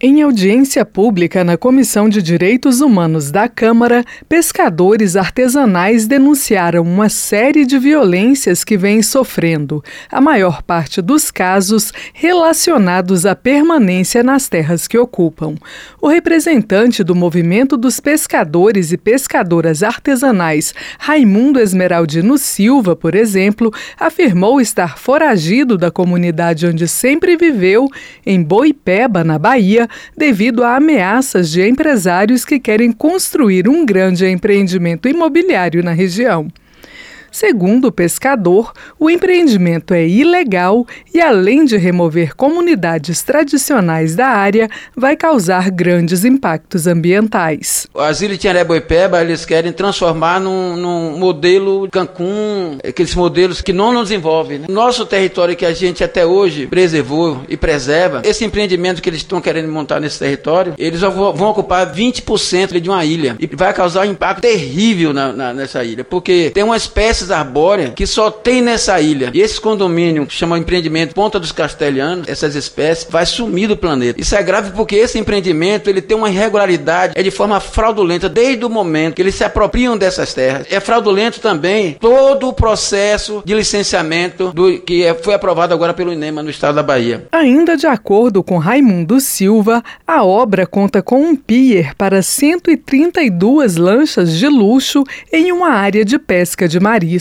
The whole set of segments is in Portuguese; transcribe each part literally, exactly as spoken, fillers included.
Em audiência pública na Comissão de Direitos Humanos da Câmara, pescadores artesanais denunciaram uma série de violências que vêm sofrendo, a maior parte dos casos relacionados à permanência nas terras que ocupam. O representante do Movimento dos Pescadores e Pescadoras Artesanais, Raimundo Esmeraldino Silva, por exemplo, afirmou estar foragido da comunidade onde sempre viveu, em Boipeba, na Bahia, devido a ameaças de empresários que querem construir um grande empreendimento imobiliário na região. Segundo o pescador, o empreendimento é ilegal e, além de remover comunidades tradicionais da área, vai causar grandes impactos ambientais. As ilhas de Tiaré e Boipeba, eles querem transformar num, num modelo Cancún, aqueles modelos que não nos envolvem. Né? Nosso território que a gente até hoje preservou e preserva, esse empreendimento que eles estão querendo montar nesse território, eles vão ocupar vinte por cento de uma ilha e vai causar um impacto terrível na, na, nessa ilha, porque tem uma espécie arbórea que só tem nessa ilha. E esse condomínio, que chama empreendimento Ponta dos Castelhanos, essas espécies, vai sumir do planeta. Isso é grave porque esse empreendimento, ele tem uma irregularidade, é de forma fraudulenta desde o momento que eles se apropriam dessas terras. É fraudulento também todo o processo de licenciamento do, que é, foi aprovado agora pelo INEMA no estado da Bahia. Ainda de acordo com Raimundo Silva, a obra conta com um pier para cento e trinta e duas lanchas de luxo em uma área de pesca de marisco.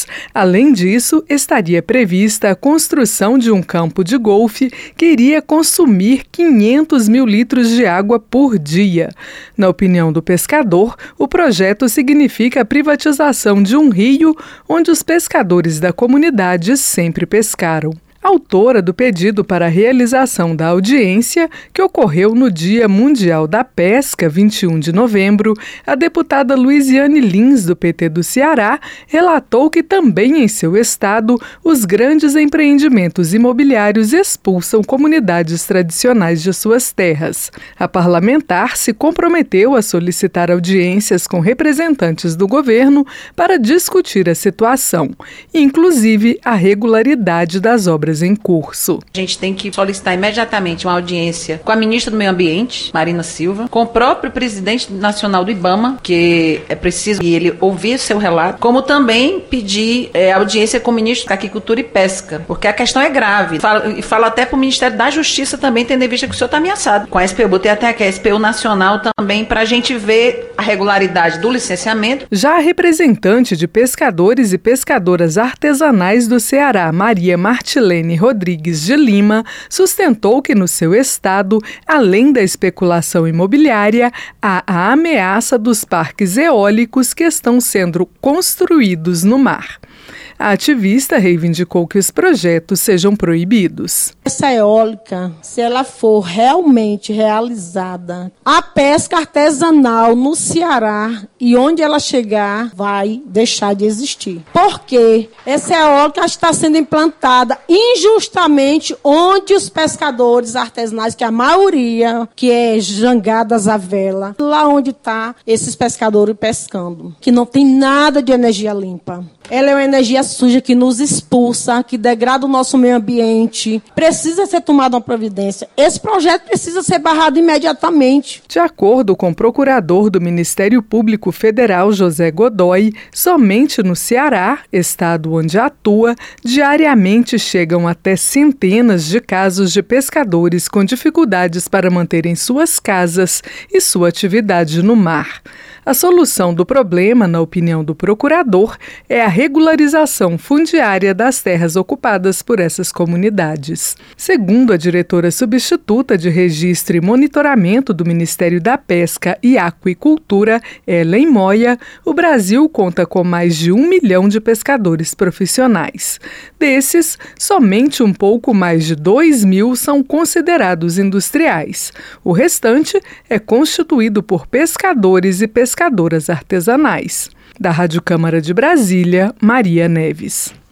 Além disso, estaria prevista a construção de um campo de golfe que iria consumir quinhentos mil litros de água por dia. Na opinião do pescador, o projeto significa a privatização de um rio onde os pescadores da comunidade sempre pescaram. Autora do pedido para a realização da audiência, que ocorreu no Dia Mundial da Pesca, vinte e um de novembro, a deputada Luiziane Lins, do P T do Ceará, relatou que também em seu estado os grandes empreendimentos imobiliários expulsam comunidades tradicionais de suas terras. A parlamentar se comprometeu a solicitar audiências com representantes do governo para discutir a situação, inclusive a regularidade das obras em curso. A gente tem que solicitar imediatamente uma audiência com a ministra do Meio Ambiente, Marina Silva, com o próprio presidente nacional do IBAMA, que é preciso ele ouvir seu relato, como também pedir é, audiência com o ministro da Agricultura e Pesca, porque a questão é grave. Falo, e falo até para o Ministério da Justiça também, tendo em vista que o senhor está ameaçado. Com a S P U, botei até aqui a S P U Nacional também, para a gente ver a regularidade do licenciamento. Já a representante de pescadores e pescadoras artesanais do Ceará, Maria Martilene Rodrigues de Lima, sustentou que no seu estado, além da especulação imobiliária, há a ameaça dos parques eólicos que estão sendo construídos no mar. A ativista reivindicou que os projetos sejam proibidos. Essa eólica, se ela for realmente realizada, a pesca artesanal no Ceará e onde ela chegar vai deixar de existir. Porque essa eólica está sendo implantada injustamente onde os pescadores artesanais, que a maioria, que é jangadas à vela, lá onde está esses pescadores pescando, que não tem nada de energia limpa. Ela é uma energia suja que nos expulsa, que degrada o nosso meio ambiente. Precisa ser tomada uma providência. Esse projeto precisa ser barrado imediatamente. De acordo com o procurador do Ministério Público Federal, José Godoy, somente no Ceará, estado onde atua, diariamente chegam até centenas de casos de pescadores com dificuldades para manterem suas casas e sua atividade no mar. A solução do problema, na opinião do procurador, é a regularização fundiária das terras ocupadas por essas comunidades. Segundo a diretora substituta de Registro e Monitoramento do Ministério da Pesca e Aquicultura, Ellen Moya, o Brasil conta com mais de um milhão de pescadores profissionais. Desses, somente um pouco mais de dois mil são considerados industriais. O restante é constituído por pescadores e pescadoras artesanais. Da Rádio Câmara de Brasília, Maria Neves.